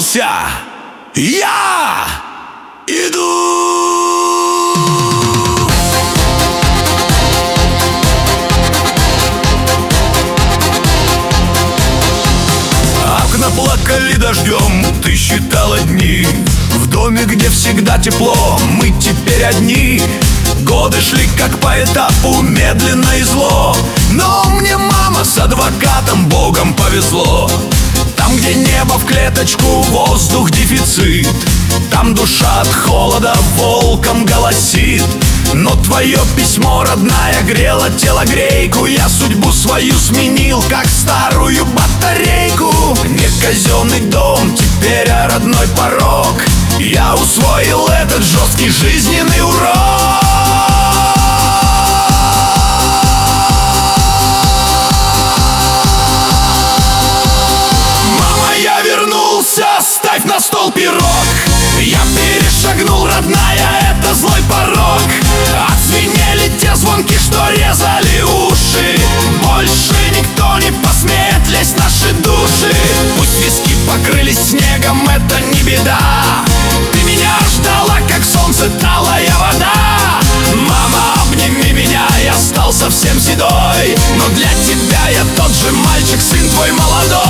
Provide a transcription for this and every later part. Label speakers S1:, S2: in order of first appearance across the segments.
S1: вернулся, я иду. Окна плакали дождем, ты считала дни. В доме, где всегда тепло, мы теперь одни. Годы шли как по этапу, медленно и зло. Но мне мама с адвокатом Богом повезло. Там, где небо в клеточку, воздух дефицит, там душа от холода волком голосит. Но твое письмо, родная, грело телогрейку. Я судьбу свою сменил, как старую батарейку. Не казенный дом, теперь родной порог. Я усвоил этот жесткий жизненный урок. Ставь на стол пирог. Я перешагнул, родная, это злой порог. Отзвенели те звонки, что резали уши. Больше никто не посмеет лезть в наши души. Пусть виски покрылись снегом, это не беда. Ты меня ждала, как солнце, талая вода. Мама, обними меня, я стал совсем седой. Но для тебя я тот же мальчик, сын твой молодой.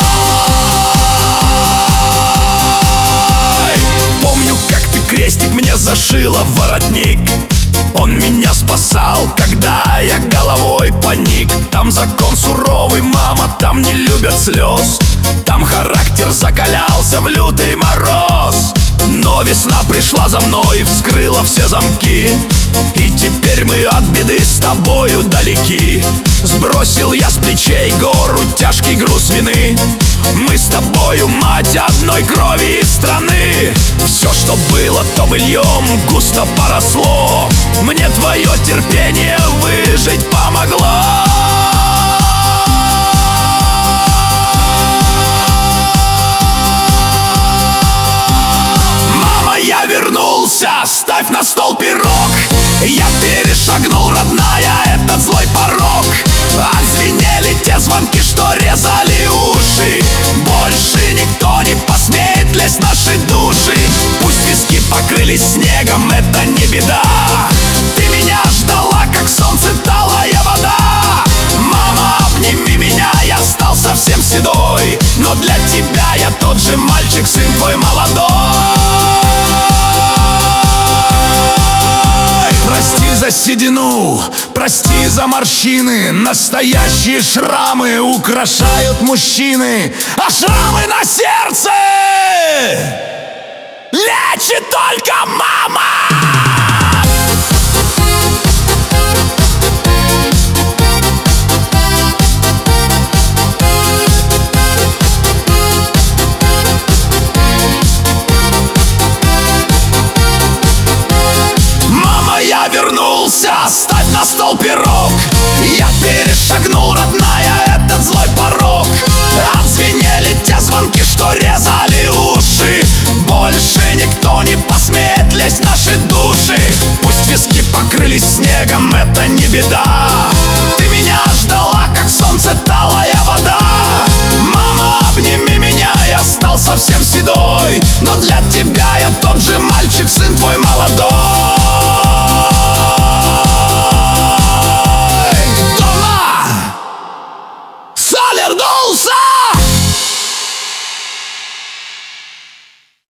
S1: Крестик мне зашила в воротник. Он меня спасал, когда я головой поник. Там закон суровый, мама, там не любят слез. Там характер закалялся в лютый мороз. Но весна пришла за мной и вскрыла все замки. И теперь мы от беды с тобою далеки. Сбросил я с плечей гору тяжкий груз вины. Мы с тобою, мать, одной крови и страны. Все, что было, то быльем густо поросло. Мне твое терпение выжить помогло. Мама, я вернулся, ставь на стол пирог. Я перешагнул, родная, этот злой порог. Отзвенели те звонки, что резали уши. Больше никто не посмеет лезть в наши души. Пусть виски покрылись снегом, это не беда. Ты меня ждала, как солнце, талая вода. Мама, обними меня, я стал совсем седой. Но для тебя я тот же мальчик, сын твой молодой. Прости за седину, прости за морщины. Настоящие шрамы украшают мужчины. А шрамы на сердце лечит только мама. Я вернулся, ставь на стол пирог. Я перешагнул, родная, этот злой порог. Отзвенели те звонки, что резали уши. Больше никто не посмеет лезть в наши души. Пусть виски